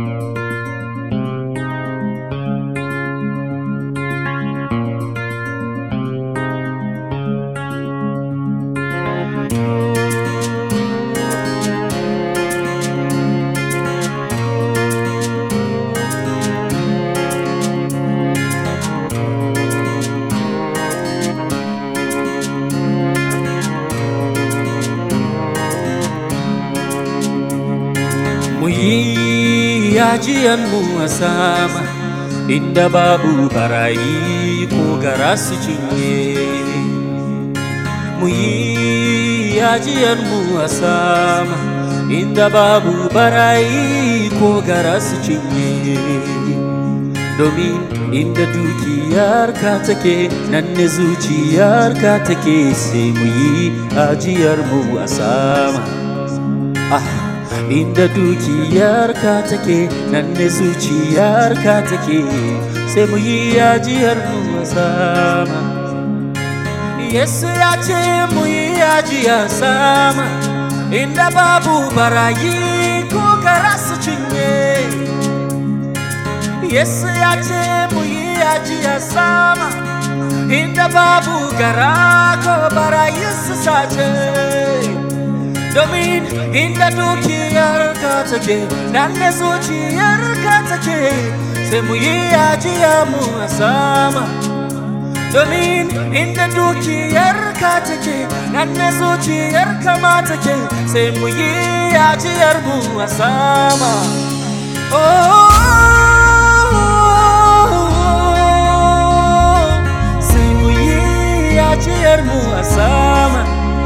Ajian muasama inda babu barayi ko garasu cinye muyi ajian muasama inda babu barayi ko garasu cinye domin inda dukiyar ka take nan ne zuciyar ka take sai muyi ajiyar muasama inda dukiyar ka take nan ne zuciyar ka take sai mu yi ajiyar mu sama Yesu ya ce mu yi ajiya sama inda babu barayi ko garasu cinye Yesu ya ce mu yi ajiya sama inda babu gara ko barayi su sace domin inda dukiyar ka take nan ne zuciyar ka take sai mu yi ajiya mu sama domin inda dukiyar ka take nan ne zuciyar ka ma take sai mu yi ajiyar mu sama sai mu yi ajiyar mu sama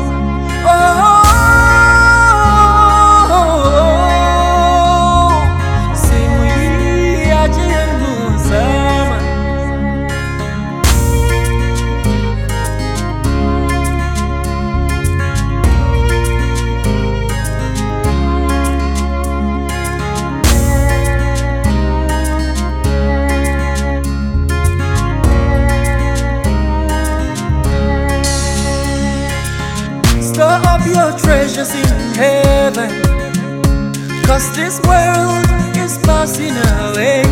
Store up your treasures in heaven, 'cause this world is passing away.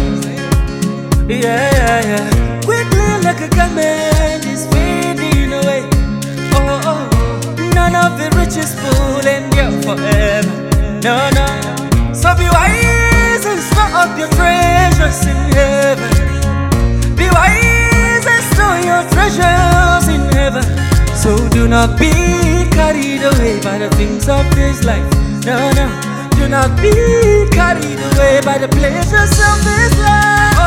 Yeah. Quickly like a garment is fading away. Oh, none of the riches full endure forever. No. So be wise and store up your treasures in heaven. Be wise and store your treasures in heaven. So do not be carried away by the things of this life. No. Do not be carried away by the pleasures of this life.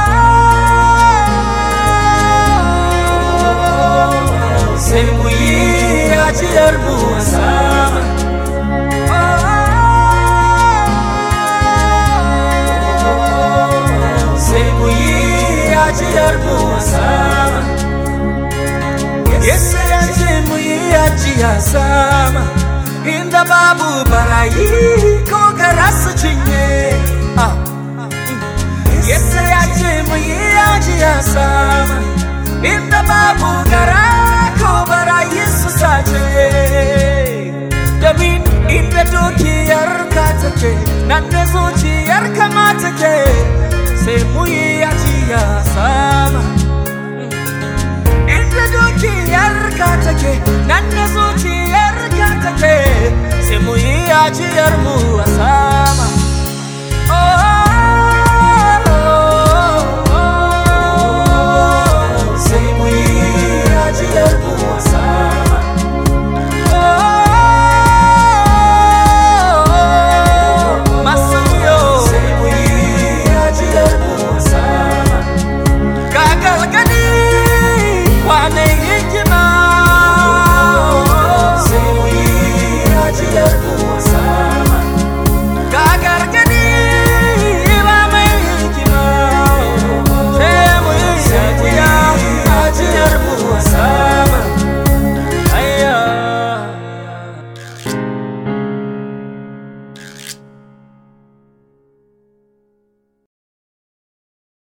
Say mu yi ajiyar mu sama. Say mu yi ajiyar mu sama. Yesu ya ce mu yi ajiya sama inda babu barayi ko garasu cinye Yesu ya ce mu yi ajiya sama inda babu gara ko barayi su sace domin inda dukiyar ka take nan ne zuciyar ka ma take sai mu yi ajiya sama inda dukiyar ka take nan ne zuciyar ka take sai mu yi ajiyar mu sama